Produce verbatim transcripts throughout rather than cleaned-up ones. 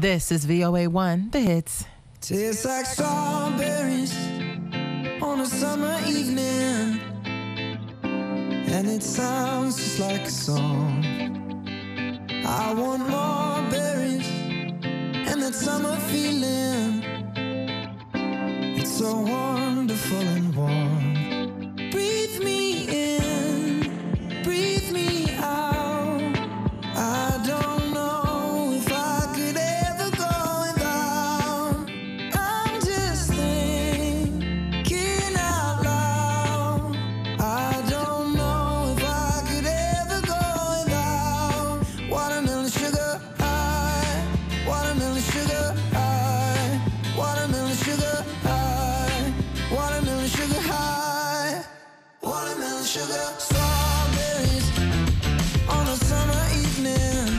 This is V O A one, The Hits. Tastes like strawberries on a summer evening, and it sounds just like a song. I want more berries and that summer feeling. It's so wonderful and warm. Breathe me in, breathe me out. I don't know if I could ever go without. I'm just thinking out loud. I don't know if I could ever go without watermelon sugar high, watermelon sugar high, watermelon sugar high, watermelon sugar high, watermelon sugar. Strawberries on a summer evening.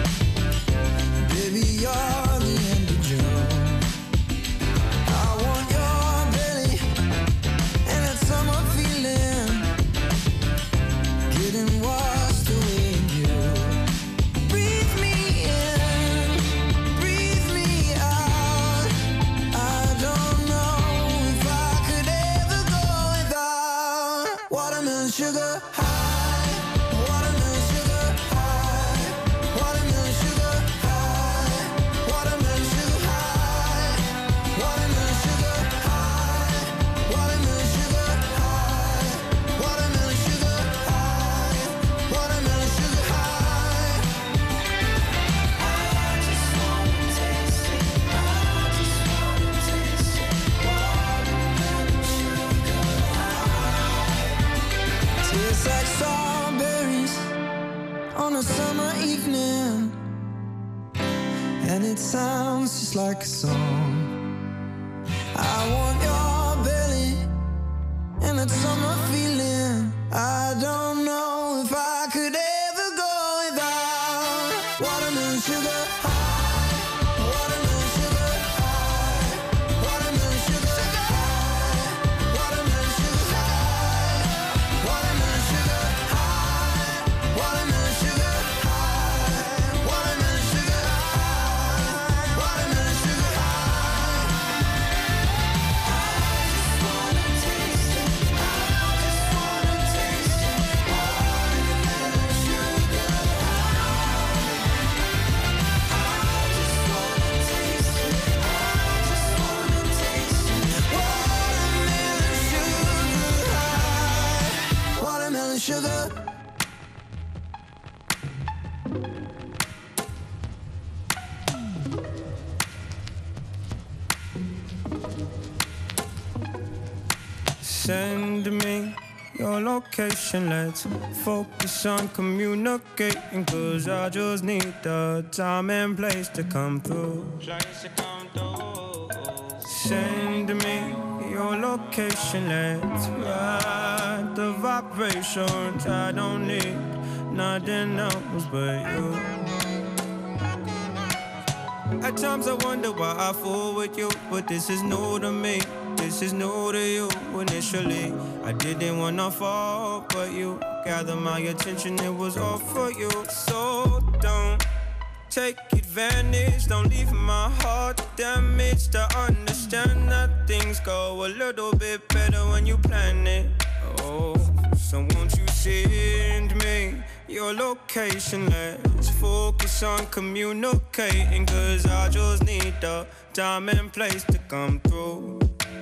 Baby, you're the end of June. I want your belly and that summer feeling, getting washed away in you. Breathe me in, breathe me out. I don't know if I could ever go without watermelon sugar high, watermelon sugar high, watermelon sugar high, watermelon sugar high, watermelon sugar high, watermelon sugar high, watermelon sugar high, watermelon sugar high. I just wanna taste it. I just wanna taste it. Watermelon sugar high. Tastes like strawberries on a summer evening, and it sounds just like a song. I want your belly and that summer feeling. I don't know if I could ever go without watermelon sugar high, watermelon sugar high, watermelon sugar high, watermelon sugar high, watermelon sugar high, watermelon sugar high, watermelon sugar high, watermelon sugar high. I just wanna taste it. I just wanna taste it. Watermelon sugar high. I just wanna taste it. I just wanna taste it. Watermelon sugar high. Watermelon sugar. Send me your location, let's focus on communicating, cause I just need the time and place to come through. Send me your location, let's ride the vibrations. I don't need nothing else but you. At times I wonder why I fool with you, but this is new to me. This is new to you. Initially, I didn't wanna fall, but you gathered my attention. It was all for you. So don't take advantage. Don't leave my heart damaged. I understand that things go a little bit better when you plan it. Oh, so won't you send me your location? Let's focus on communicating, cause I just need the time and place to come through.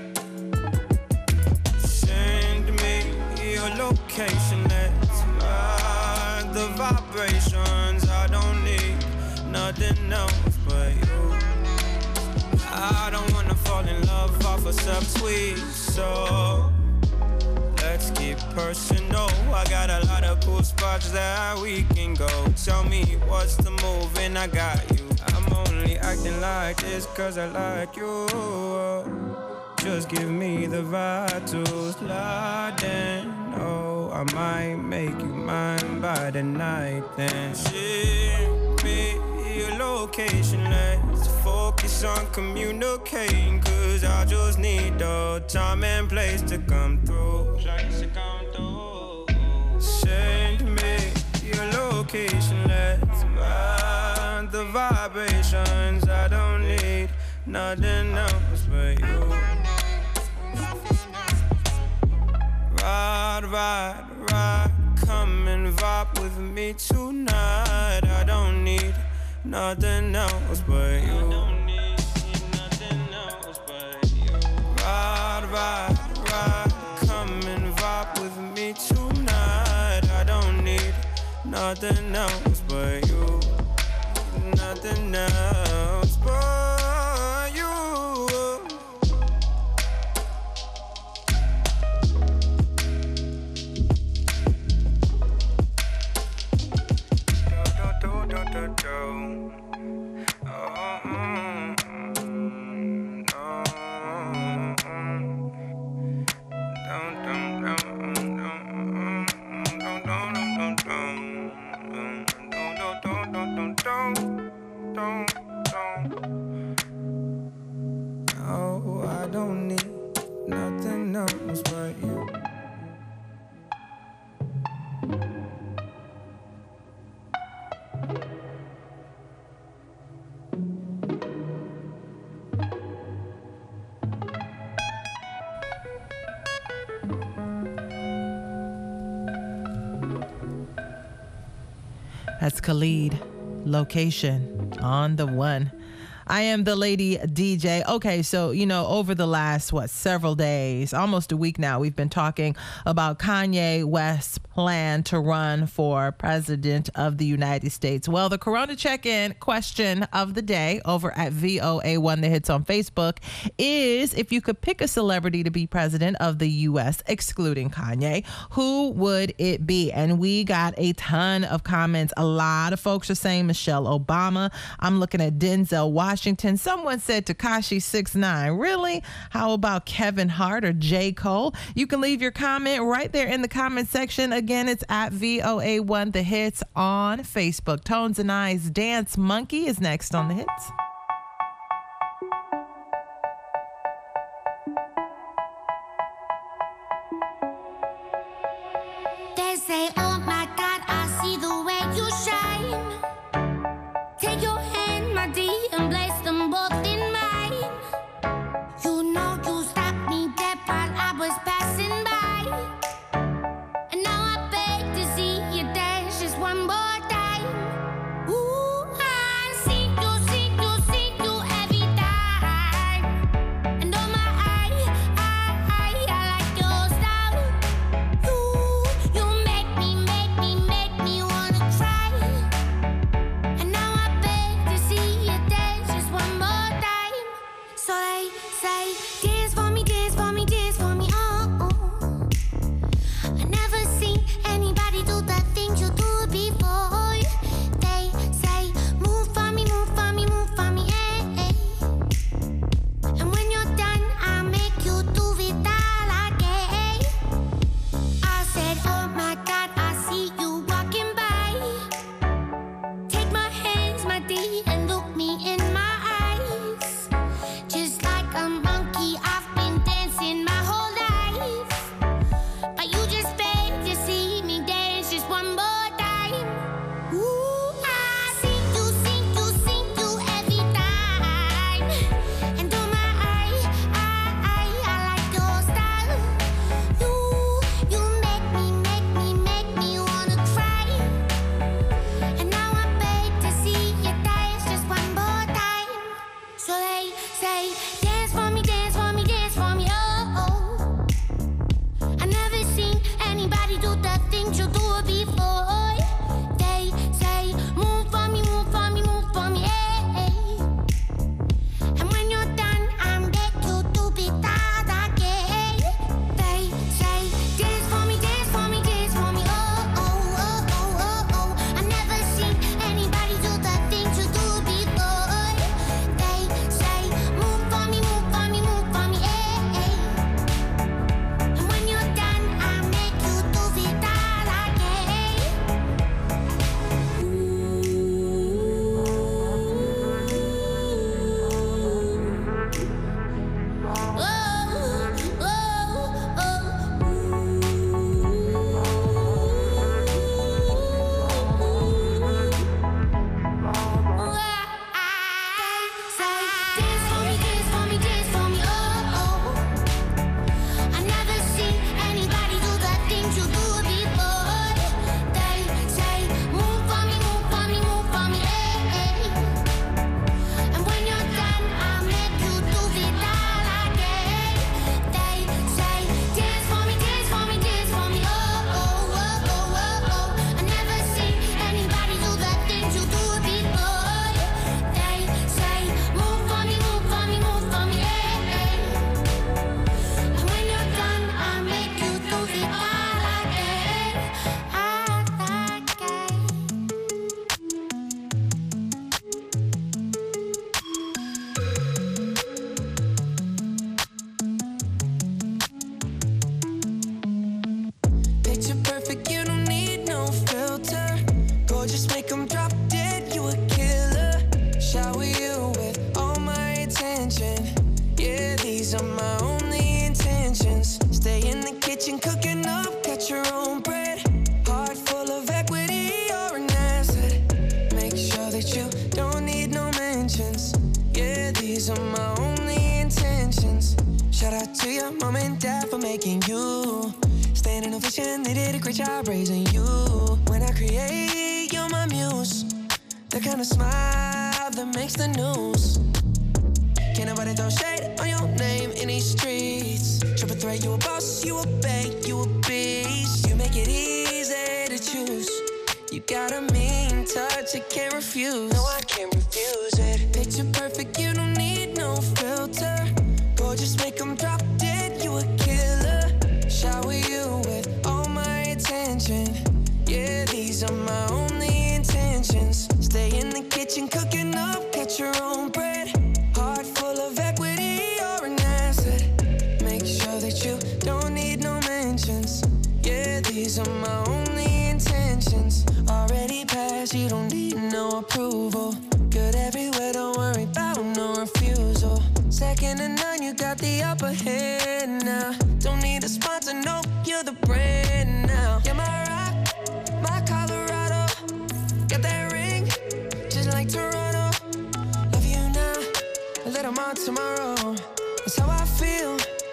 Send me your location, let's ride the vibrations. I don't need nothing else but you. I don't wanna fall in love off a subtweet, so let's keep personal. I got a lot of cool spots that we can go. Tell me what's the move and I got you. I'm only acting like this cause I like you. Just give me the vibe to slide in. Oh, I might make you mine by the night then. Ship me your location, let's focus on communicating, cause I just need the time and place to come through. Send me your location, let's ride the vibrations. I don't nothing else but you. Ride, ride, ride, come and vibe with me tonight. I don't need nothing else but you. Ride, ride, ride, come and vibe with me tonight. I don't need nothing else but you. Nothing else but you. Do, do, do, do, do, do. Oh, mm, mm, no. Dum, dum, dum, dum, dum, dum, dum, dum, dum, dum, dum. Oh, I don't need nothing else but you. That's Khalid, Location, on the one. I am the Lady D J. Okay, so, you know, over the last, what, several days, almost a week now, we've been talking about Kanye West's plan to run for president of the United States. Well, the Corona check-in question of the day over at V O A one The Hits on Facebook is, if you could pick a celebrity to be president of the U S, excluding Kanye, who would it be? And we got a ton of comments. A lot of folks are saying Michelle Obama. I'm looking at Denzel Washington. Someone said Tekashi six nine. Really? How about Kevin Hart or J. Cole? You can leave your comment right there in the comment section. Again, it's at V O A one The Hits on Facebook. Tones and I's Dance Monkey is next on The Hits. They say, oh my God, I see the way you shine. Take your hand, my dear, and place them both in mine. You know you stopped me dead while I was passing by. And now I beg to see you dance just one more time. Ooh, I see you, see you, see you every time. And oh my, I, I, I, I like your style. You, you make me foundation, they did a great job raising you. When I create, you're my muse. The kind of smile that makes the news. Can't nobody throw shade on your name in these streets. Triple threat, you a boss, you a bank, you a beast. You make it easy to choose. You got a mean touch, I can't refuse. No, I can't refuse it. Picture perfect, you don't need no filter. Gorgeous, make them drop dead, you a killer. Shower you with all my attention. Yeah, these are my only intentions. Stay in the kitchen, cooking up, catch your own bread. Heart full of equity, you're an asset. Make sure that you don't need no mentions. Yeah, these are my only intentions. Already passed, you don't need no approval. Good everywhere, don't worry about no refusal. Second to none, you got the upper hand now. Don't need a sponsor, no, you're the brand now. You're my rock, my Colorado. Got that ring, just like Toronto. Love you now, a little more tomorrow. That's how I feel.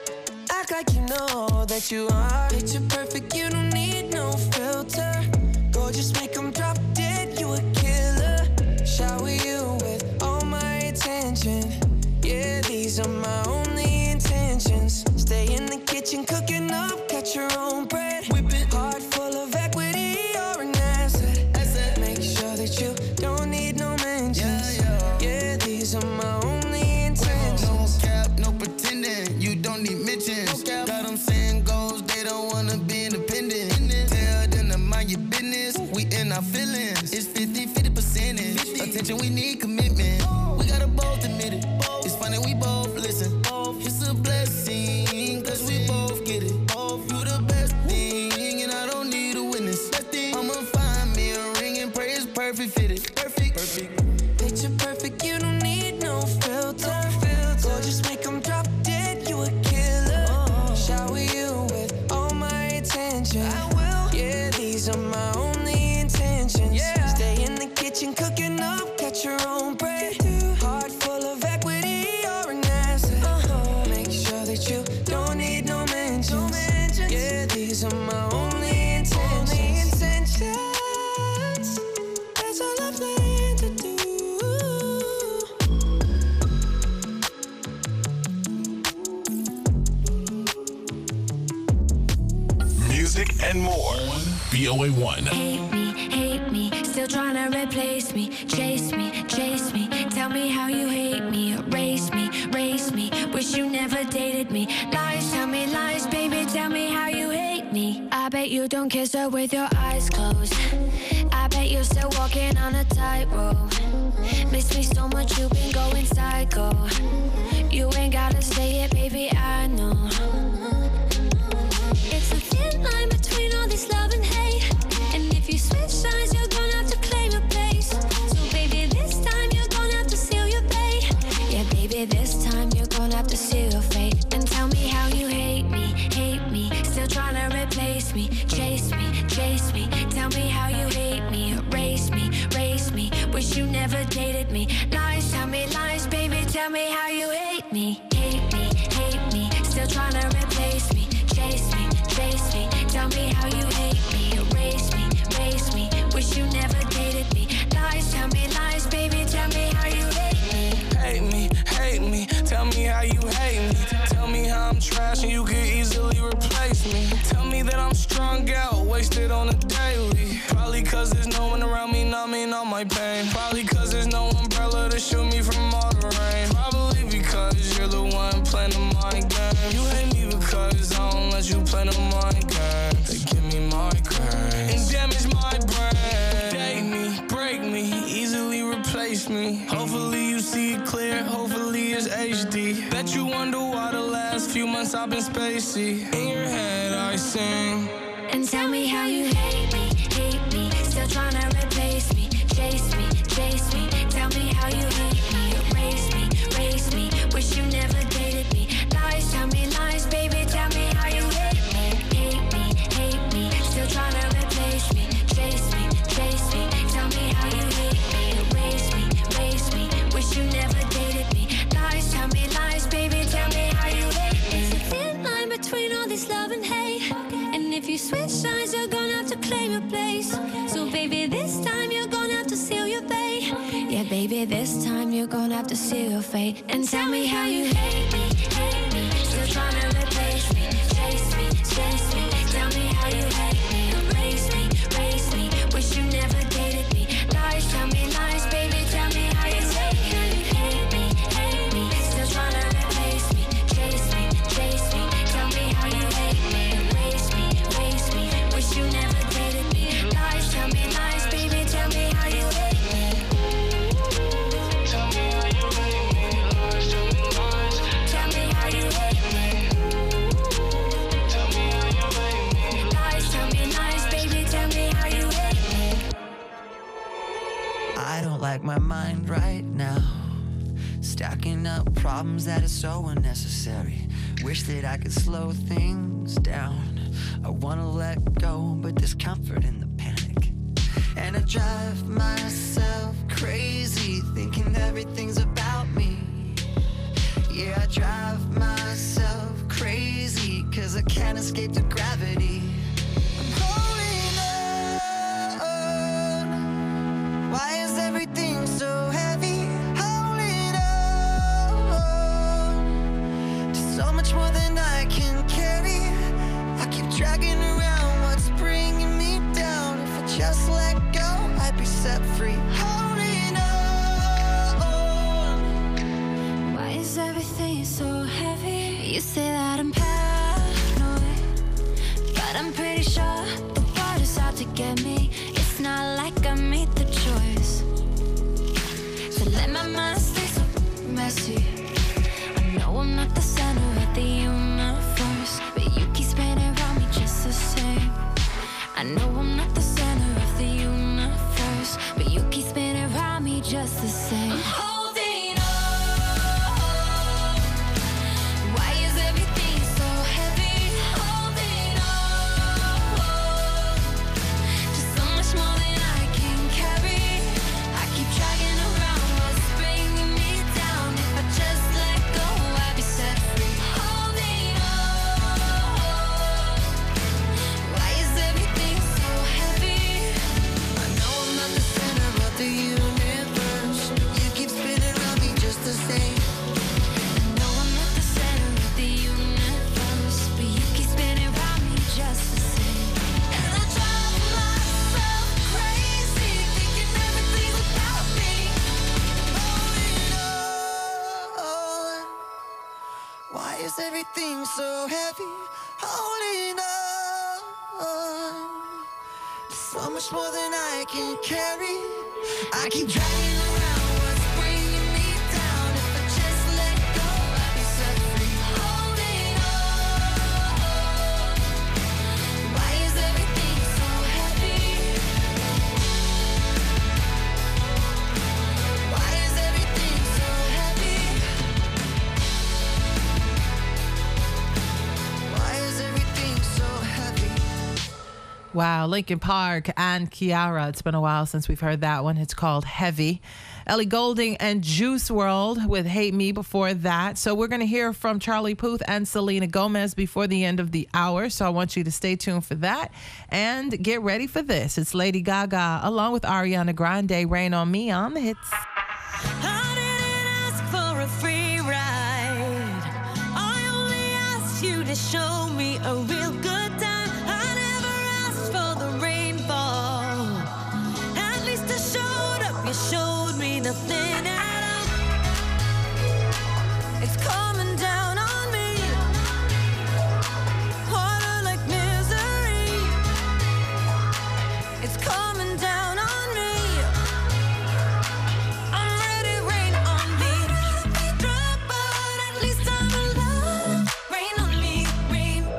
Act like you know that you are. Picture perfect, you don't need no filter. Gorgeous, make them drop dead, you a killer. Shower you with all my attention. Yeah, these are my only intentions. Stay in the kitchen, cooking up, catch your own bread. Whip it. Heart full of equity, you're an asset. asset. Make sure that you don't need no mentions. Yeah, yeah. Yeah, these are my only intentions. No cap, no pretending, you don't need mentions. No got them saying goals, they don't wanna be independent. Tell them to mind your business, we in our feelings. It's fifty fifty percentage. Attention, we need commitment. We gotta both admit it. It's funny, we both listen. It's a blessing, cause we both get it. You the best thing, and I don't need a witness. I'ma find me a ring and pray it's perfect fitted. Perfect, perfect. Picture perfect, you don't need no filter. Gorgeous, make them drop dead, you a killer. Shower you with all my attention. I will. Yeah, these are my only intentions. Yeah. Stay in the kitchen, cooking up, catch your own bread. Heart full of equity, you're an asset. Uh-huh. Make sure that you don't need no mentions. No mentions. Yeah, these are my only intentions. Only intentions. That's all I plan to do. Music and more. B O A one. Hate me, hate me, still trying to replace me. Chase me, chase me, tell me how you hate me. Erase me, race me, wish you never dated me. Lies, tell me lies, baby, tell me how you hate me. I bet you don't kiss her with your eyes closed. I bet you're still walking on a tightrope. Miss me so much, you've been going psycho. You ain't gotta say it, baby, I know. It's a thin line between all this love and hate. And if you switch sides, you're gonna have to claim your place. So baby, this time you're gonna have to seal your fate. Yeah, baby, this time you're gonna have to seal your fate. And tell me how you hate me, hate me, still trying to replace me. Chase me, chase me, tell me how you hate me. Erase me, race me, wish you never dated me. Lies, tell me lies, baby, tell me how you hate me. Hate me, hate me, still trying to replace me. Chase me, chase me, tell me how you hate me. Erase me, race me, wish you never dated me. Lies, tell me lies, baby, tell me how you hate me. Hate me, hate me, tell me how you hate me. Tell me how I'm trash and you could easily replace me. Tell me that I'm strung out, wasted on a daily. Probably cause there's no one around me numbing all my pain. Probably cause there's no umbrella to shield me from all the rain. Probably because you're the one playing the mind game. You hate me because I don't let you play the mind game. They give me migraine and damage my brain. Date me, break me, easily replace me. Hopefully you see it clear, hopefully it's H D. Bet you wonder why the last few months I've been spacey. In your head I sing. And tell me how you hate me, hate me, still trying to replace me. Chase me, chase me, tell me how you hate me. Erase me, race me, wish you never dated me. Lies, tell me lies, baby, tell me how you hate me. Hate me, hate me, still trying to replace me. Chase me, chase me, tell me how you hate me. Erase me, race me, wish you never dated me. Lies, tell me lies, baby, tell me how you hate me. It's a thin line between all this love and hate. And if you you switch sides, you're gonna have to claim your place. So baby, this time you're gonna have to seal your fate. Yeah, baby, this time you're gonna have to seal your fate. And tell me how you hate me, hate me. Still trying to replace me, chase me, chase me. Tell me how you hate me, erase me, erase me. Wish you never dated me. Lies, tell me lies, baby, tell me how you hate me, hate me, hate me. Still trying to replace me, chase me, chase me. Tell me how you hate me, erase me, erase me. Wish you never dated me. Lies, tell me lies, baby, tell me how you hate me. Tell me how you hate me. Lies, tell me lies. Tell me how you hate me. Tell me how you hate me. Lies, tell me lies, baby, tell me how you hate me. I don't like my mind right now. Stacking up problems that are so unnecessary. Wish that I could slow things down. I wanna let go, but there's comfort in the panic. And I drive myself crazy, thinking everything's about me. Yeah, I drive myself crazy, cause I can't escape the gravity. I'm holding on. Why is everything so heavy? Holding on to so much more than I can carry. I keep dragging around what's bringing me down. If I just let go, I'd be set free. Holding on. Why is everything so heavy? You say that I'm paranoid, but I'm pretty sure the world is out to get me. It's not like I made the choice to let my mind stay so messy. I know I'm not the center of the universe, but you keep spinning around me just the same. I know I'm not the center of the universe, but you keep spinning around me just the same. I'm holding on. Why is everything so heavy? Holding on to so much more than I can carry. I keep dragging around what's bringing me down. If I just let go, I'd be set free. Holding on. Why is everything so heavy? I know I'm not the center of the universe. You keep spinning around me just the same. I know I'm not the center of the universe, but you keep spinning around me just the same. And I drive myself crazy, thinking everything's about me. Holding on. Why is everything so heavy? Holding on. So much more than I can carry. I keep dragging around what's bringing me down. If I just let go, I'd be set free. Holding on. Why is everything so heavy? Why is everything so heavy? Why is everything so heavy? Wow, Linkin Park and Kiara. It's been a while since we've heard that one. It's called Heavy. Ellie Goulding and Juice world with Hate Me before that. So we're going to hear from Charlie Puth and Selena Gomez before the end of the hour. So I want you to stay tuned for that and get ready for this. It's Lady Gaga along with Ariana Grande, Rain on Me on the hits. I didn't ask for a free ride. I only asked you to show me a real good time. I never asked for the rainfall. At least I showed up. You showed me nothing at all. It's coming down on me. Water like misery. It's coming down on me. I'm ready, rain on me. Drop, but at least I'm alive. Rain on me, rain,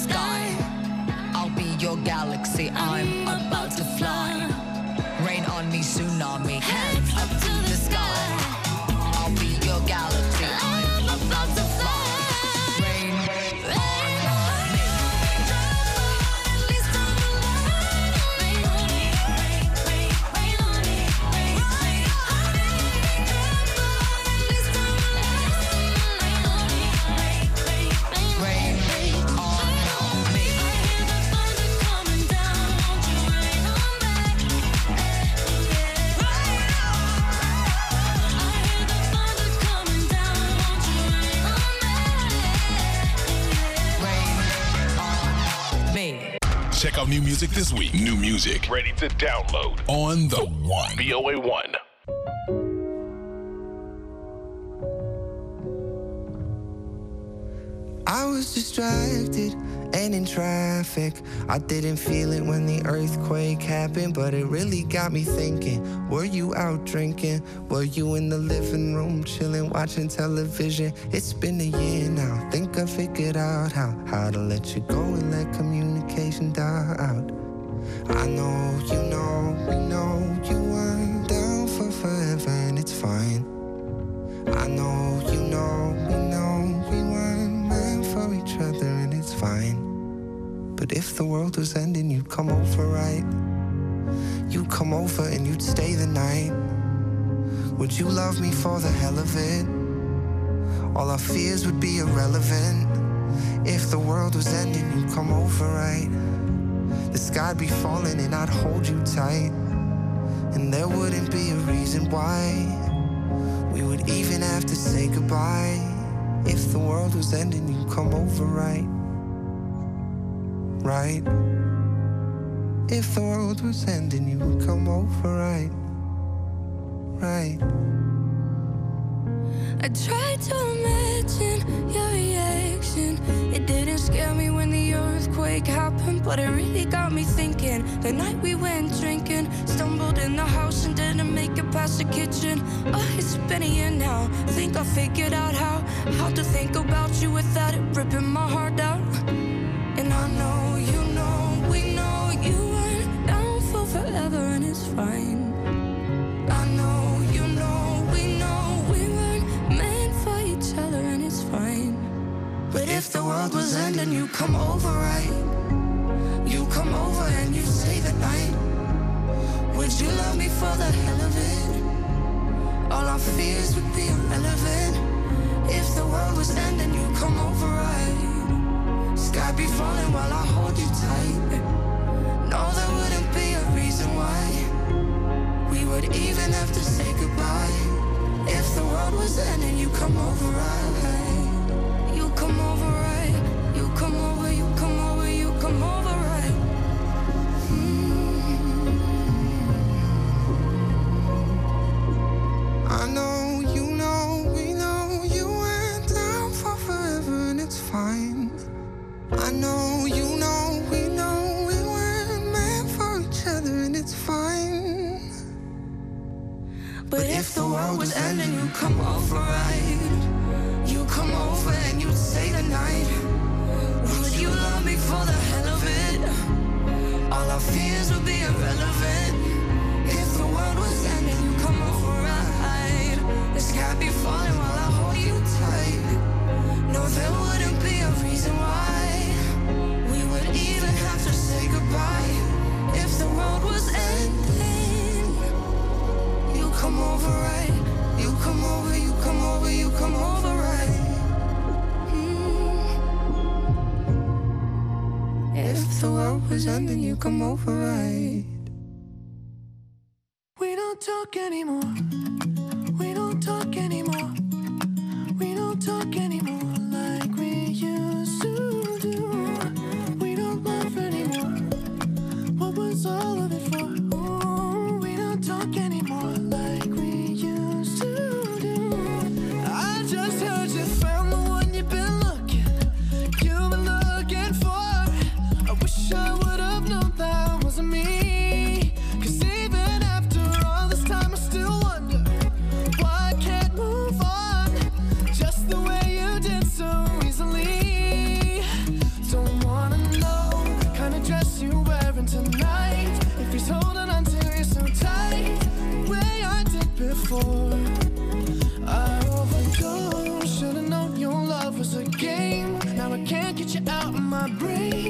sky. I'll be your galaxy, I'm about to fly. Rain on me, tsunami, hands up to the sky. I'll be your galaxy, I'm about to fly. Rain, rain on me. Check out new music this week. New music ready to download on the One. B O A one. I was distracted and in traffic. I didn't feel it when the earthquake happened, but it really got me thinking. Were you out drinking? Were you in the living room chilling, watching television? It's been a year now. Think I figured out how how to let you go and let communication die out. I know, you know, we know you weren't down for forever, and it's fine. I know, you know, we know we weren't meant for each other, and it's fine. But if the world was ending, you'd come over, right? You'd come over and you'd stay the night. Would you love me for the hell of it? All our fears would be irrelevant. If the world was ending, you'd come over, right? The sky'd be falling and I'd hold you tight. And there wouldn't be a reason why we would even have to say goodbye. If the world was ending, you'd come over, right? Right? If the world was ending, you would come over, right? Right? I tried to imagine your reaction. It didn't scare me when the earthquake happened, but it really got me thinking. The night we went drinking, stumbled in the house and didn't make it past the kitchen. Oh, it's been a year now. Think I figured out how How to think about you without it ripping my heart out. And I know, you know, we know you weren't down for forever, and it's fine. I know, you know, we know we weren't meant for each other, and it's fine. But if the world was ending, you come over, right? You come over and you stay the night. Would you love me for the hell of it? All our fears would be irrelevant. If the world was ending, you come over, right? Sky be falling while I hold you tight. No, there wouldn't be a reason why we would even have to say goodbye. If the world was ending, you come over, right? You come over, right? You come over, you come over, you come over, right? Mm. I know, you know, we know you went down for forever, and it's fine. I know, you know, we know we weren't meant for each other, and it's fine. But if the world was ending, you come over, right? You come over and you'd stay the night. Would you love me for the hell of it? All our fears would be irrelevant. If the world was ending, you come over, right? The sky be falling while I hold you tight. No, there wouldn't be a reason why we would even have to say goodbye. If the world was ending, you come over, right? You come over, you come over, you come over, right? Mm. If the world was ending, you come over, right? We don't talk anymore. We don't talk anymore. We don't talk anymore like we used to do. We don't laugh anymore. What was all of it for? Ooh, we don't talk anymore like we used to do. I just heard you found the one you've been looking, you've been looking for. I wish I would have known that wasn't me. Cause even after all this time I still wonder why I can't move on just the way you did so easily. Don't wanna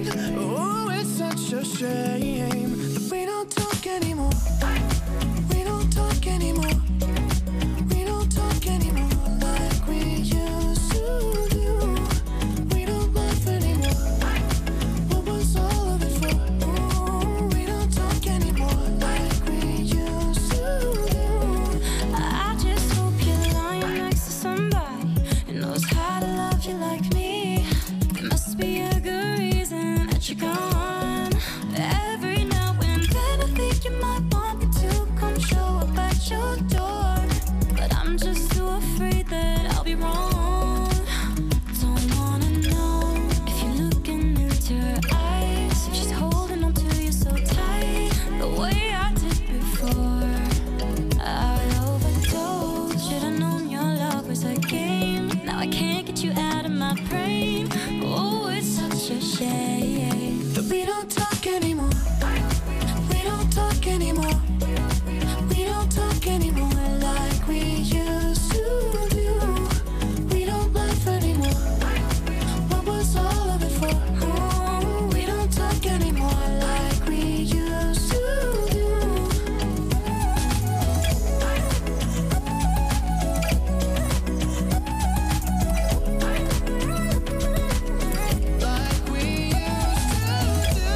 Oh, it's such a shame that we don't talk anymore. We don't talk anymore. We don't talk anymore like we used to do. We don't laugh anymore. What was all of it for? Oh, we don't talk anymore like we used to do. I just hope you're lying next to somebody who knows how to love you like me. There must be a good reason that you're gone. Every now and then I think you might want me to come show up at your door, but I'm just too afraid that I'll be wrong. Don't wanna know if you're looking into her eyes, if she's holding on to you so tight, the way I did before. I overdosed. Should've known your love was a game. Now I can't get you out of my brain. Oh, it's such a shame That we don't talk anymore. We don't talk anymore. We don't talk anymore like we used to do. We don't laugh anymore. What was all of it for? Oh, we don't talk anymore like we used to do. Like we used to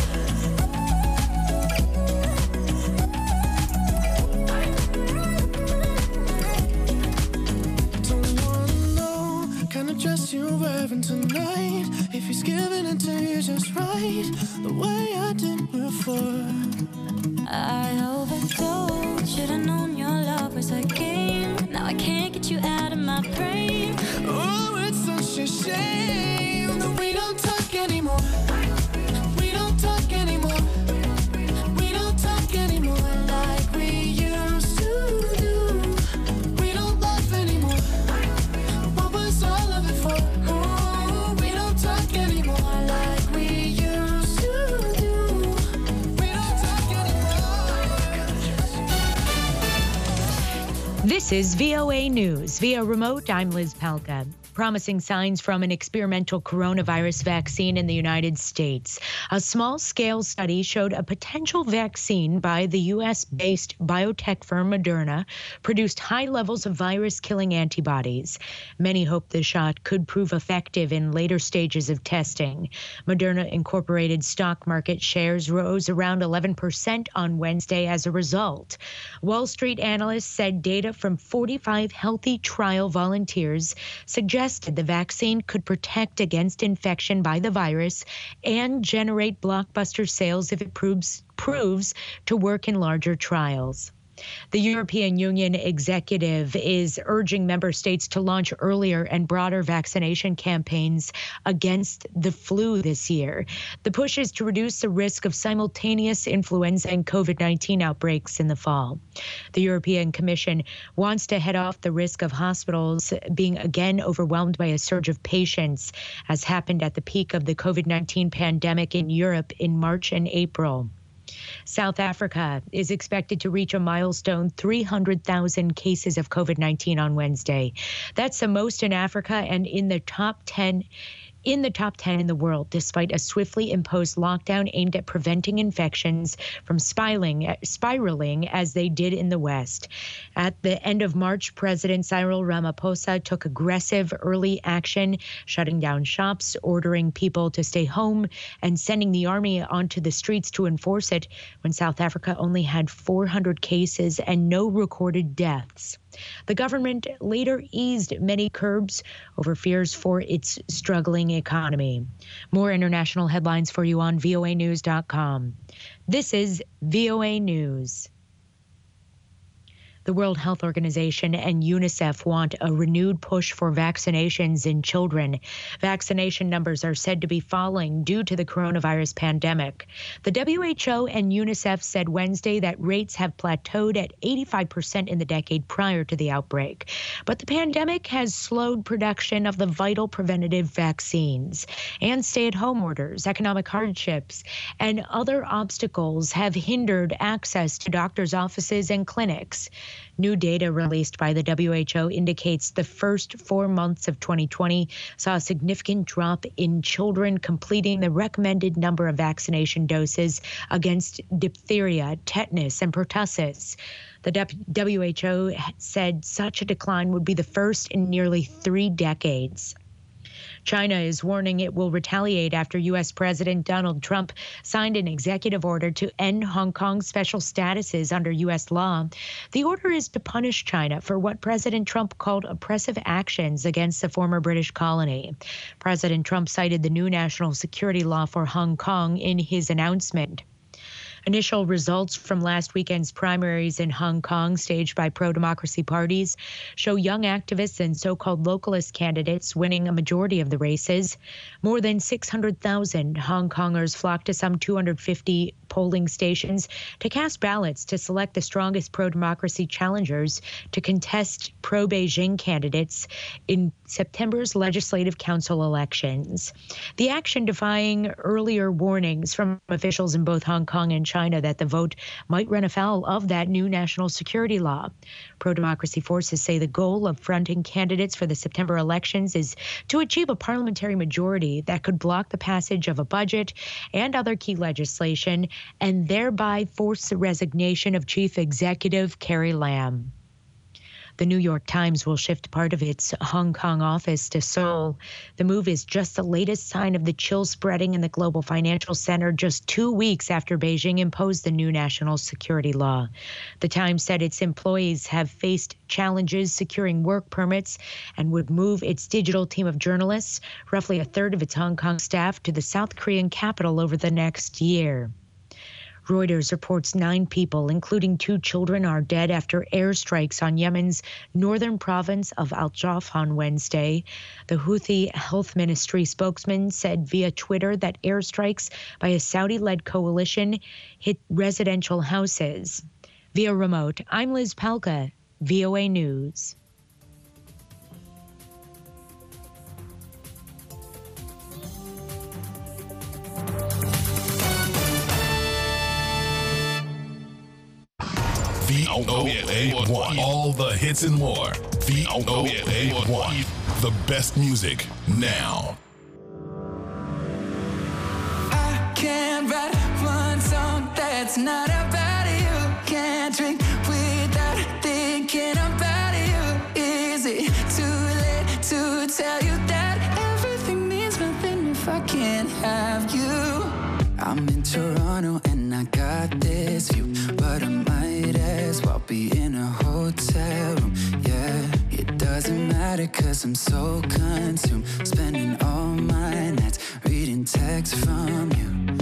Don't wanna know kind of dress you're wearing tonight. If he's giving it to you just right, the way I did before. I overdosed. Should've known your love was a game. Now I can't get you out of my brain. Oh, it's such a shame that we don't talk anymore. We don't talk anymore. We don't talk anymore like we used to do. We don't laugh anymore. What was all of it for? Oh, we don't talk anymore like we used to do. We don't talk anymore. This is V O A News. Via remote, I'm Liz Palka. Promising signs from an experimental coronavirus vaccine in the United States. A small-scale study showed a potential vaccine by the U S-based biotech firm Moderna produced high levels of virus-killing antibodies. Many hope the shot could prove effective in later stages of testing. Moderna Incorporated stock market shares rose around eleven percent on Wednesday as a result. Wall Street analysts said data from forty-five healthy trial volunteers suggested the vaccine could protect against infection by the virus and generate blockbuster sales if it proves, proves to work in larger trials. The European Union executive is urging member states to launch earlier and broader vaccination campaigns against the flu this year. The push is to reduce the risk of simultaneous influenza and COVID nineteen outbreaks in the fall. The European Commission wants to head off the risk of hospitals being again overwhelmed by a surge of patients, as happened at the peak of the COVID nineteen pandemic in Europe in March and April. South Africa is expected to reach a milestone three hundred thousand cases of COVID nineteen on Wednesday. That's the most in Africa and in the top ten in the top ten in the world, despite a swiftly imposed lockdown aimed at preventing infections from spiraling, spiraling as they did in the West. At the end of March, President Cyril Ramaphosa took aggressive early action, shutting down shops, ordering people to stay home, and sending the army onto the streets to enforce it when South Africa only had four hundred cases and no recorded deaths. The government later eased many curbs over fears for its struggling economy. More international headlines for you on V O A news dot com. This is V O A News. The World Health Organization and UNICEF want a renewed push for vaccinations in children. Vaccination numbers are said to be falling due to the coronavirus pandemic. The W H O and UNICEF said Wednesday that rates have plateaued at eighty-five percent in the decade prior to the outbreak. But the pandemic has slowed production of the vital preventative vaccines. And stay-at-home orders, economic hardships, and other obstacles have hindered access to doctors' offices and clinics. New data released by the W H O indicates the first four months of twenty twenty saw a significant drop in children completing the recommended number of vaccination doses against diphtheria, tetanus, and pertussis. The W H O said such a decline would be the first in nearly three decades. China is warning it will retaliate after U S. President Donald Trump signed an executive order to end Hong Kong's special statuses under U S law. The order is to punish China for what President Trump called oppressive actions against the former British colony. President Trump cited the new national security law for Hong Kong in his announcement. Initial results from last weekend's primaries in Hong Kong, staged by pro-democracy parties, show young activists and so-called localist candidates winning a majority of the races. More than six hundred thousand Hong Kongers flocked to some two hundred fifty polling stations to cast ballots to select the strongest pro-democracy challengers to contest pro-Beijing candidates in September's Legislative Council elections. The action defying earlier warnings from officials in both Hong Kong and China that the vote might run afoul of that new national security law. Pro-democracy forces say the goal of fronting candidates for the September elections is to achieve a parliamentary majority that could block the passage of a budget and other key legislation and thereby force the resignation of Chief Executive Carrie Lam. The New York Times will shift part of its Hong Kong office to Seoul. The move is just the latest sign of the chill spreading in the global financial center just two weeks after Beijing imposed the new national security law. The Times said its employees have faced challenges securing work permits and would move its digital team of journalists, roughly a third of its Hong Kong staff, to the South Korean capital over the next year. Reuters reports nine people, including two children, are dead after airstrikes on Yemen's northern province of Al-Jaf on Wednesday. The Houthi Health Ministry spokesman said via Twitter that airstrikes by a Saudi-led coalition hit residential houses. Via remote, I'm Liz Palka, V O A News. V O A one. All the hits and more. V O A one. The best music now. I can't write one song that's not about you. Can't drink without thinking about you. Is it too late to tell you that everything means nothing if I can't have you? I'm in Toronto and I got this view, but I might as well be in a hotel room. Yeah, it doesn't matter cause I'm so consumed, spending all my nights reading texts from you.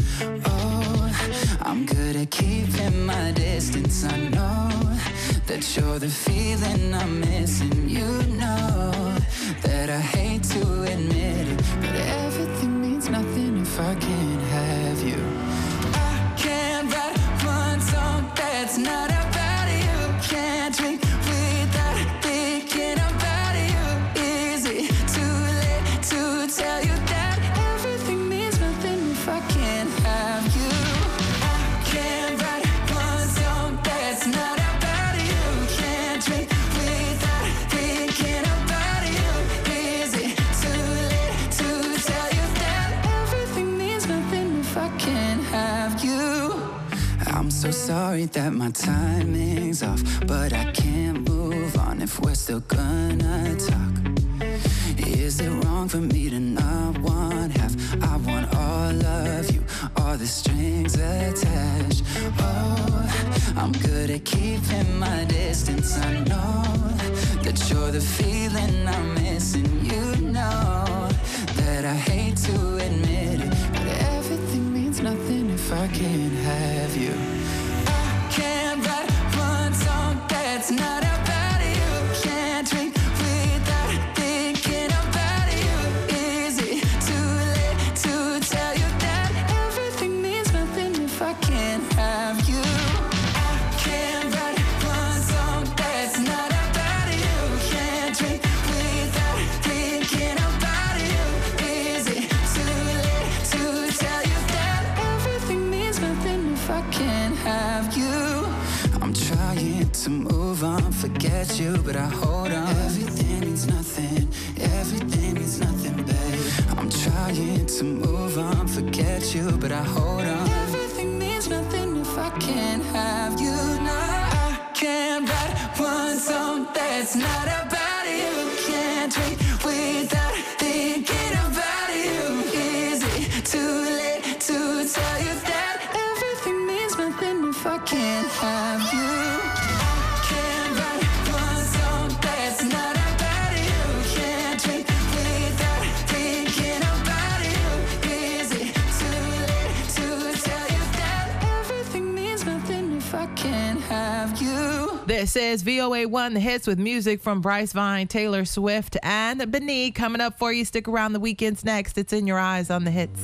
Oh, I'm good at keeping my distance. I know that you're the feeling I'm missing. You know that I hate to admit it, but everything means nothing if I can't have you. I can't write one song that's not about you. Can't drink without thinking about you. Is it too late to tell you that everything means nothing if I can't have you? I can't write one song that's not about you. Can't drink without thinking about you. Is it too late to tell you that everything means nothing if I can't have you? I'm so sorry that my timing's off, but I can't move on if we're still gonna talk. Is it wrong for me to not want half? I want all of you, all the strings attached. Oh, I'm good at keeping my distance. I know that you're the feeling I'm missing. You know that I hate to admit it, but everything means nothing if I can't have you. I can't write one song that's not about you. Can't drink without thinking about you. Is it too late to tell you that everything means nothing if I can't have you? I can't write one song that's not about you. Can't drink without thinking about you. Is it too late to tell you that everything means nothing forget you, but I hold on. Everything means nothing, everything means nothing, babe. I'm trying to move on, forget you, but I hold on. Everything means nothing if I can't have you now. I can't write one song that's not about you. Can't drink without thinking about you. Is it too late to tell you that everything means nothing if I can't have you? This is V O A one, the hits with music from Bryce Vine, Taylor Swift, and Beneath. Coming up for you. Stick around. The weekend's next. It's In Your Eyes on the hits.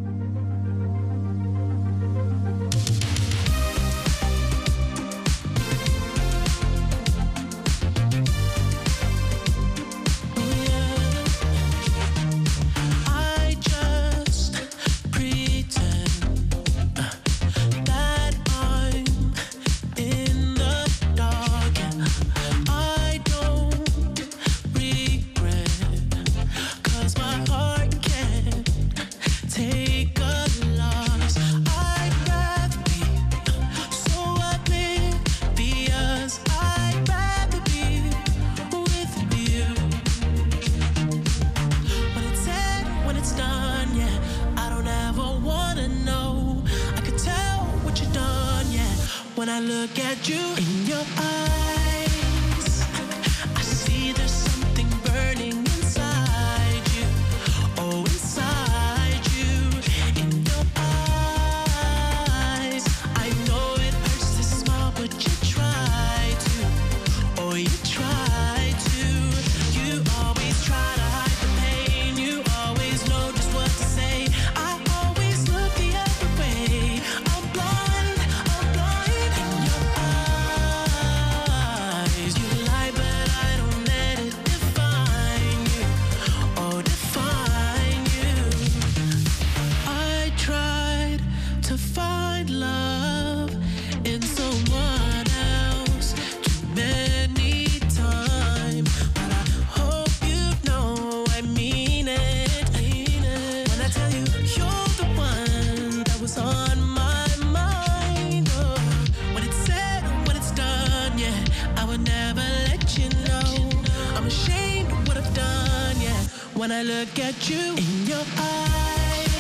When I look at you in your eyes,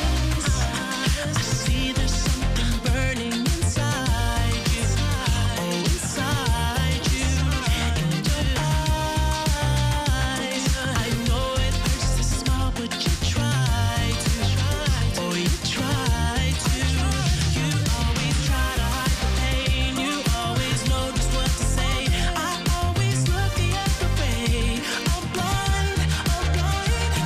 I see there's something burning inside you. Oh, inside you. In your eyes, I know it hurts to smile, but you try to. Oh, you try to. You always try to hide the pain. You always know just what to say. I always look the other way. I'm blind, I'm blind.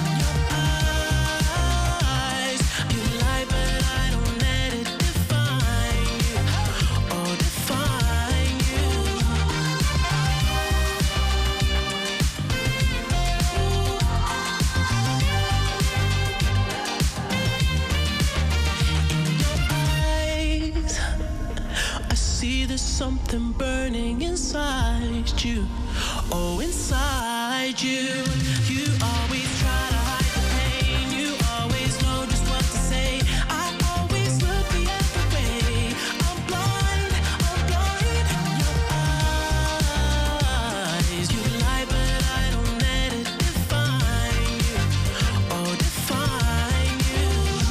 Something burning inside you. Oh, inside you. You always try to hide the pain. You always know just what to say. I always look the other way. I'm blind, I'm blind. In your eyes, you lie, but I don't let it define you. Oh, define you.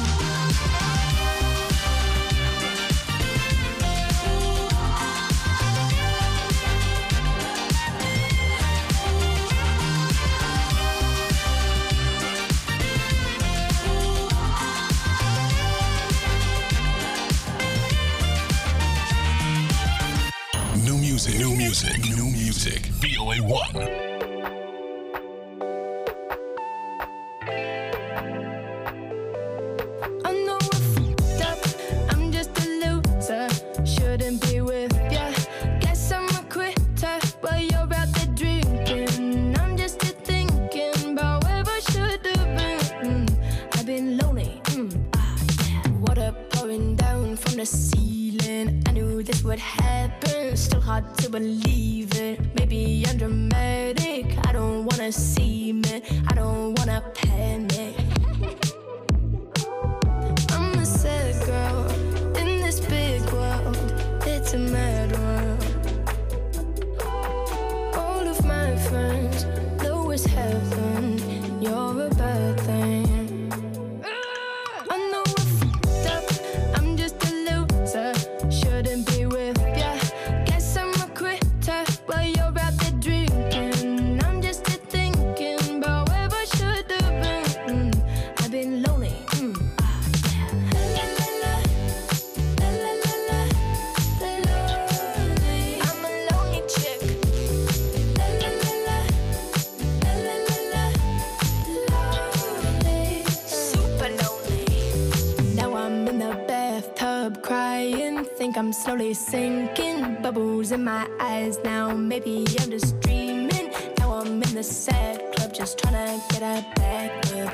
New music, new music, V O A one. I know I fucked up, I'm just a loser, shouldn't be with ya. Guess I'm a quitter, but you're out there drinking. I'm just here thinking about where I should have been. mm, I've been lonely, mm, ah, yeah. Water pouring down from the ceiling. I knew this would happen, still hard to believe it. Maybe I I'm dramatic. I don't wanna see me, I don't wanna panic. I'm a sad girl in this big world. It's a mad world. All of my friends know it's heaven. You're a bad thing. I know I fucked up. I'm just a loser. Shouldn't be with ya. Guess I'm a quitter while you're out there drinking. I'm just a thinking about where I should have been. Mm, I've been lonely. Mm, ah, yeah. La, la, la, la, la, la, la, la, lonely. I'm a lonely chick. La, la, la, la, la, la, la, la, lonely. Super lonely. Now I'm in the bathtub crying. Think I'm slowly sinking. Bubbles in my eyes now. Maybe I'm just dreaming. Now I'm in the sad club, just trying to get a back up.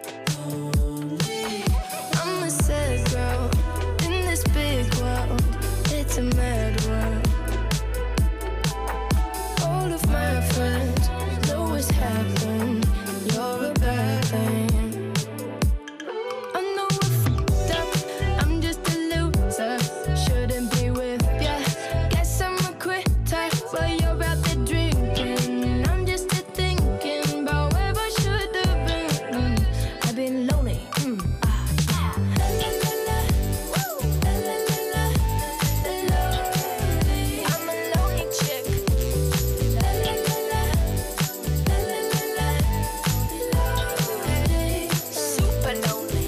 I'm a sad girl in this big world. It's a mad world. All of my friends know it's happened. You're a bad thing. I know I fucked up. I'm just a loser. Shouldn't be with ya. Guess I'm a quitter while you're out there drinking. I'm just a thinking about where I should have been. Mm, I've been lonely. Mm, ah, yeah. La, la, la, la. Woo. La, la, la, la. Lonely. I'm a lonely chick. La, la, la, la. La, la, la, la. Lonely. Super lonely.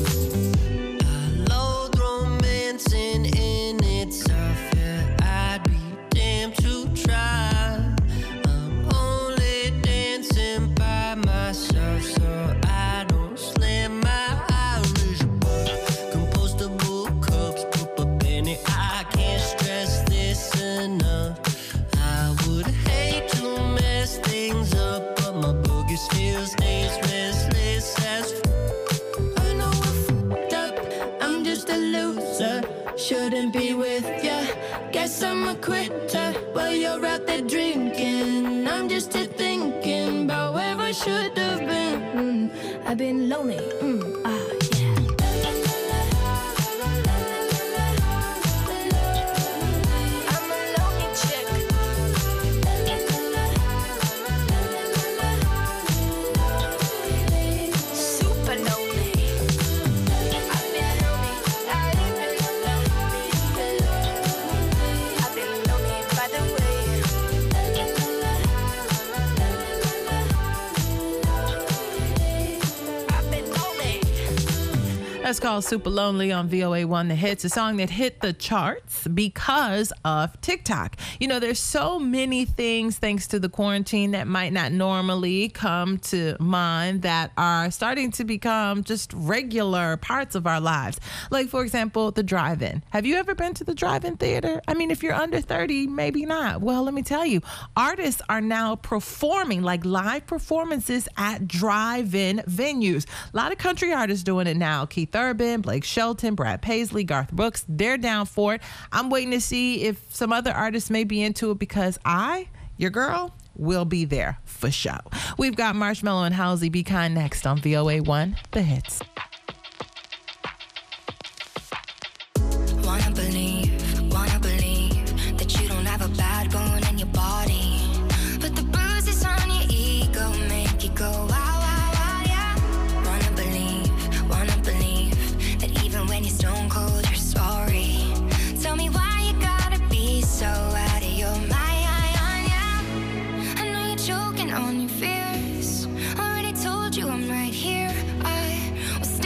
Loathe romancing in itself, yeah, I'd be damned to try. I'm only dancing by myself, so I don't slam my Irish bar. Compostable cups, put a penny, I can't stress this enough. I would hate to mess things up, but my boogie still stays restless as f- I know I fucked up. I'm just a loser. Shouldn't be with ya. Guess I'm a quitter while you're out there drinking. I'm just a thinking about where I should have been. Mm, I've been lonely. Mm, ah, yeah. La, la, la, la. La, la, la, la. Lonely. I'm a lonely chick. La, la, la, la. La, la, la, la. Lonely. Super lonely. I've been lonely. I've been lonely. I've been lonely by the way. La, la, la, la. La, la, la, la. I've been lonely. That's called Super Lonely on V O A one The Hits, a song that hit the charts because of TikTok. You know, there's so many things thanks to the quarantine that might not normally come to mind that are starting to become just regular parts of our lives. Like, for example, the drive-in. Have you ever been to the drive-in theater? I mean, if you're under thirty, maybe not. Well, let me tell you, artists are now performing like live performances at drive-in venues. A lot of country artists doing it now. Keith Urban, Blake Shelton, Brad Paisley, Garth Brooks, they're down for it. I'm waiting to see if some other artists may be into it because I, your girl, will be there for show. We've got Marshmello and Halsey Be Kind next on V O A one The Hits. Wanna believe, wanna believe that you don't have a bad bone in your body, but the bruises on your ego make you go wow, wow, wow, yeah. Wanna believe, wanna believe that even when you're stone cold, you're sorry. Tell me why you gotta be so out of your mind, yeah. I know you're choking on your fears. Already told you I'm right here. I was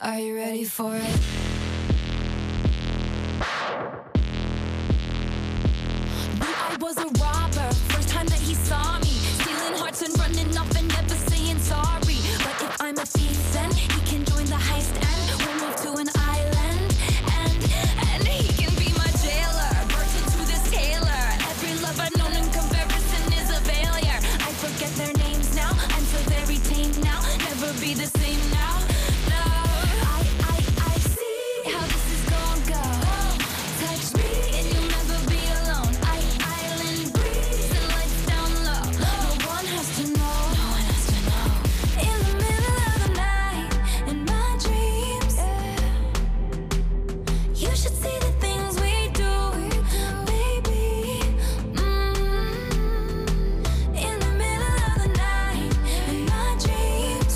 Are you ready for it? Knew I was a robber, first time that he saw me, stealing hearts and running off and never saying sorry. But if I'm a thief, then he can join the heist and we'll move to an island. And, and he can be my jailer, virgin to this tailor. Every love I've known in comparison is a failure. I forget their names now, I'm so very tame now, never be the same now. No, I, I, I see how this is gonna go. Touch me and you'll never be alone. I, island breeze and lights down low. No one has to know. No one has to know. In the middle of the night, in my dreams, you should see the things we do, baby. Mm. In the middle of the night, in my dreams,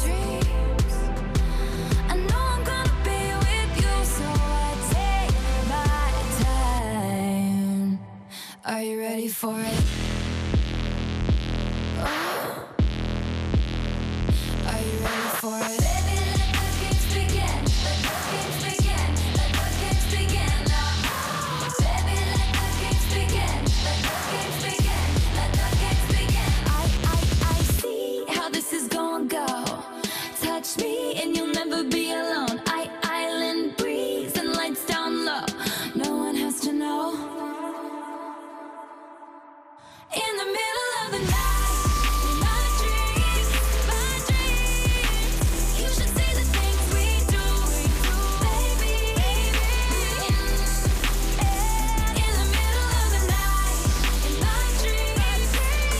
I know I'm gonna be with you, so I take my time. Are you ready for it? Oh. Are you ready for it? Baby, let the games begin. Let the games begin. Let the games begin now. Baby, let the games begin. Let the games begin. Let the games begin. I, I, I see how this is gonna go. Touch me and you'll never be alone. I, island breeze and lights down low. No one has to know. In the middle of the night, in my dreams, my dreams, you should see the things we do, baby. In the middle of the night, in my dreams,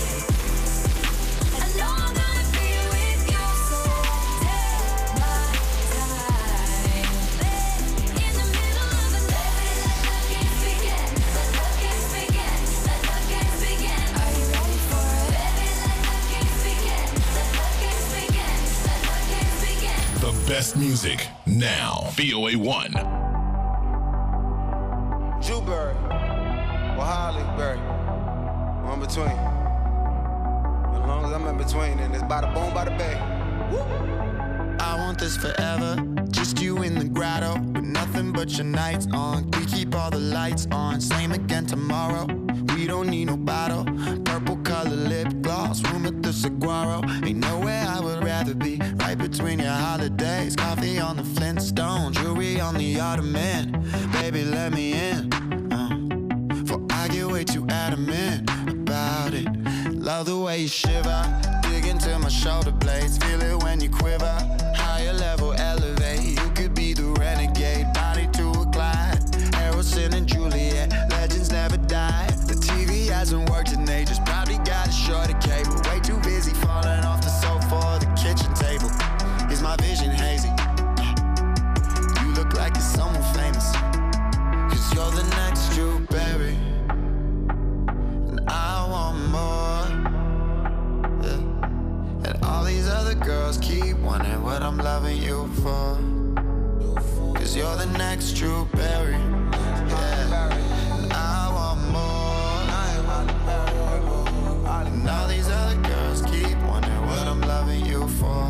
I know I'm gonna be with you, so take my time. In the middle of the night, let the games begin, let the games begin, let the games begin. Are you ready for it? Baby, let the games begin, let the games begin, let the games begin. The best music now. V O A one. Jewberry, or Hollyberry, or in between. As long as I'm in between, and it's bada boom, bada bang. I want this forever, just you in the grotto, with nothing but your nights on. We keep all the lights on, same again tomorrow. We don't need no bottle, purple color lip gloss, room at the Saguaro. Ain't nowhere I would rather be, right between your holidays. Coffee on the Flintstone, jewelry on the Ottoman. Baby, let me in, uh, for I get way too adamant about it. Love the way you shiver, dig into my shoulder blades, feel it when you quiver. Higher level elevate, you could be the renegade, body to a glide. Harrison and Juliet, legends never die. The T V hasn't worked in ages, probably got a shorter cable. Way too busy falling off the sofa or the kitchen table. Is my vision hazy? You look like you're someone famous, cause you're the next Drew Barry, and I want more. Yeah. And all these other girls keep wondering what I'm loving you for, cause you're the next Drew Barry. Yeah. And I want more. And all these other girls keep wondering what I'm loving you for.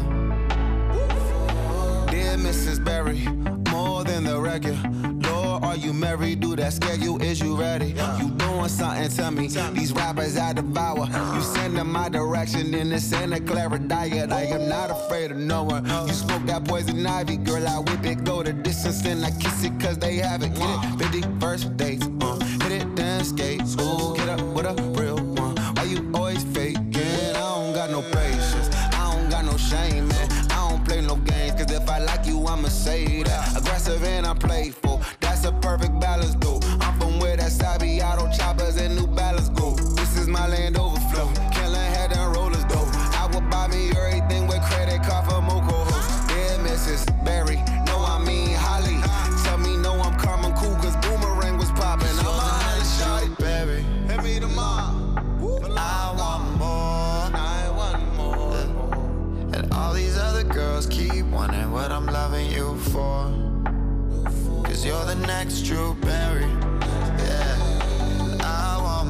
Dear Missus Berry, more than the regular. Lord, are you married? Do that scare you? Is you ready? You doing something to me? These rappers I devour. You send them my direction in the Santa Clara diet. I am not afraid of no one. You smoke that poison ivy, girl. I whip it, go the distance, and I kiss it cause they have it. Get it? fifty first dates, uh, hit it, then skate. Ooh, get up with a real one. Why you always faking? I don't got no patience. I don't got no shame, man. I don't play no games, cause if I like you, I'ma say that. Aggressive and I'm playful, that's a perfect balance, though. I'm from where that Sabi Auto choppers and New Balance go. This is my land overflow, killing head and rollers, though. I will buy me everything with credit card for Moco hoes. Dear Missus Berry, no I mean Holly. Tell me no, I'm Carmen cool, cause Boomerang was popping. I'm a Holly shawty, Berry. Hit me tomorrow. I want more. I want more. And all these other girls keep wondering what I'm loving you for, cause you're the next Drew Barry. Yeah. I want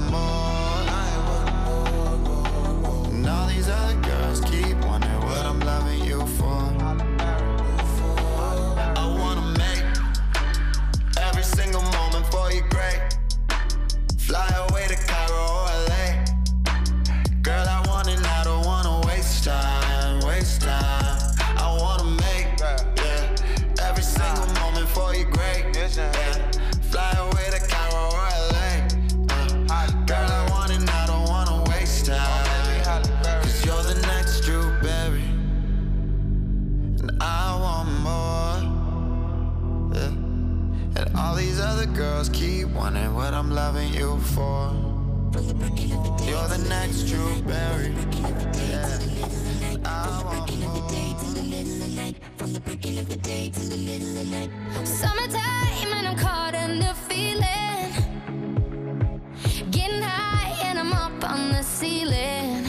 more. And all these other girls keep wondering what I'm loving you for. And all these other girls keep wondering what I'm loving you for. You're the next Drew Barry. Yeah. I want from the beginning of the day to the middle of the night. Summertime and I'm caught in the feeling. Getting high and I'm up on the ceiling.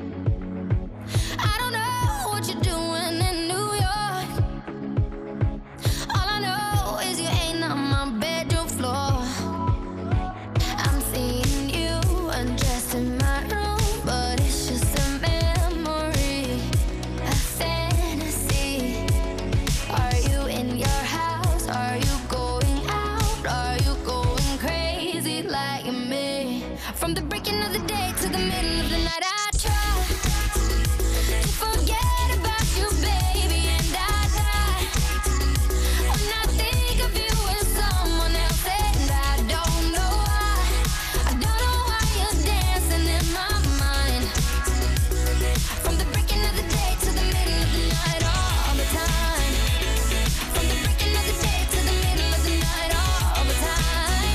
I don't know what you're doing in New York. All I know is you ain't on my bedroom floor. I'm seeing you undressed in my room, but it's just a memory, a fantasy. Are you in your house? Are you going out? Are you going crazy like me? From the breaking of the day to the middle of the night, I try to forget about you, baby, and I die when I think of you with someone else, and I don't know why. I don't know why you're dancing in my mind. From the breaking of the day to the middle of the night, all the time. From the breaking of the day to the middle of the night, all the time.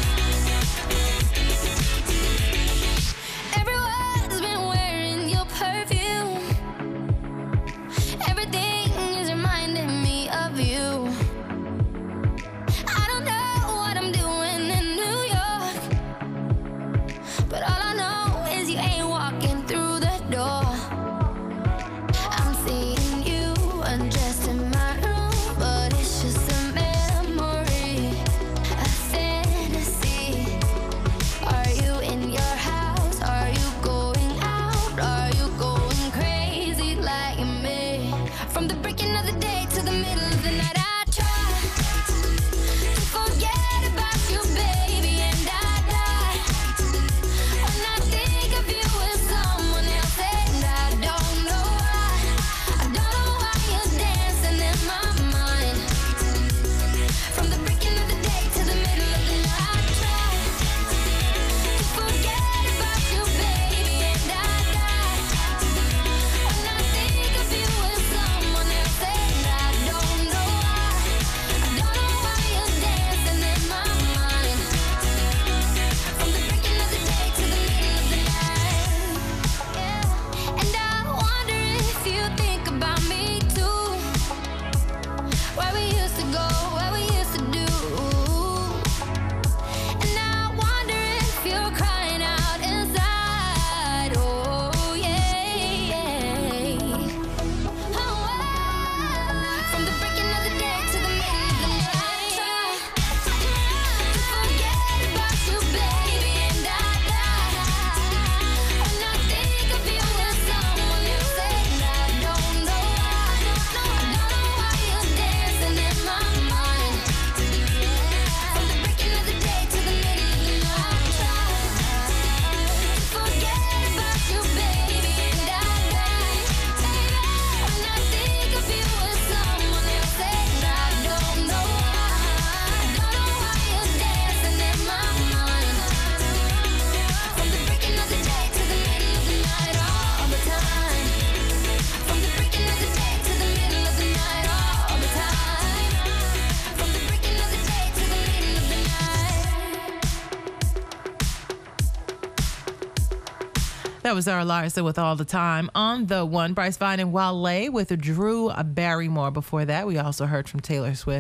Everyone's been wearing your perfume. Everything is reminding me of you. I don't know what I'm doing in New York, but all I know is you ain't walking through the door. I'm seeing you undressed in my room, but it's just a memory, a fantasy. Are you in your house? Are you going out? Are you going crazy like me? From the breaking of the day to the middle of the night, I try to forget about you, baby, and I die when I think of you with someone else, and I don't know why. I don't know why you're dancing in my mind. From the breaking of the day to the middle of the night, I try to forget about you, baby, and I die when I think of you with someone else, and I don't know why. I don't know why you're dancing in my mind. From the breaking of the day to the middle of the night, yeah. And I wonder if you think about me too. Where we used to go, where we used to do. And I wonder if you're crying out inside. Oh yeah, oh, from the breaking of the day to the middle of the night, try to forget about you, baby, and I die when I think of you with someone else, and I don't know why. I don't know why you're dancing in my mind. From the breaking of the day to the middle of the night, try to forget about you, baby, and I die when I think of you with someone else, and I don't know why. I don't know why you're dancing in my mind. From the breaking of the day to the middle of the night, all the time. From the breaking of the day to the middle of the night, all the time. From the breaking of the day to the middle of the night. That was Zara Larson with All the Time on the One. Bryce Vine and Wale with Drew Barrymore. Before that, we also heard from Taylor Swift.